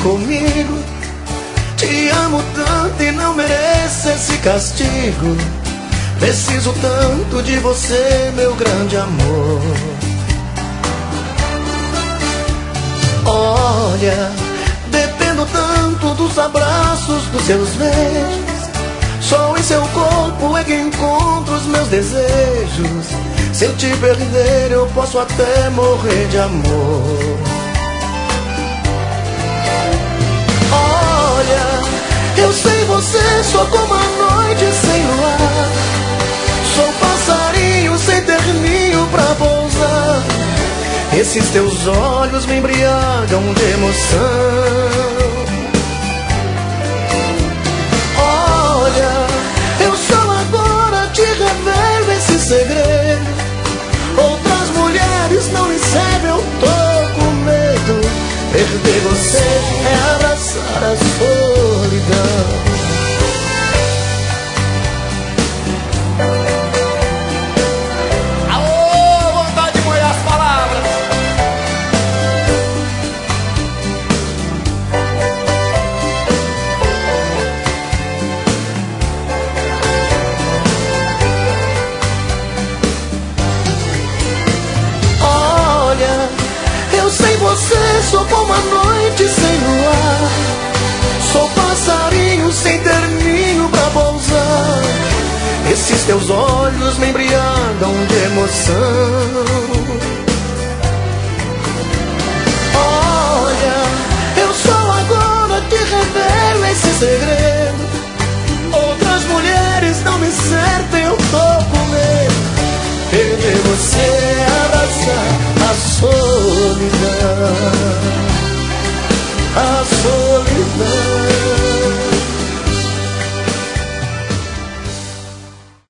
comigo. Te amo tanto e não mereço esse castigo. Preciso tanto de você, meu grande amor. Olha, dependo tanto dos abraços, dos seus beijos. Só em seu corpo é que encontro os meus desejos. Se eu te perder, eu posso até morrer de amor. Olha, eu sei você só como a noite sem luar. Sou passarinho sem ter ninho pra pousar. Esses teus olhos me embriagam de emoção. Olha, eu só agora te revelo esse segredo. Outras mulheres não me servem, eu tô com medo. Perder você é abraçar a solidão. Você sou como a noite sem luar. Sou passarinho sem ter ninho pra pousar. Esses teus olhos me embriagam de emoção. Olha, eu só agora te revelo esse segredo.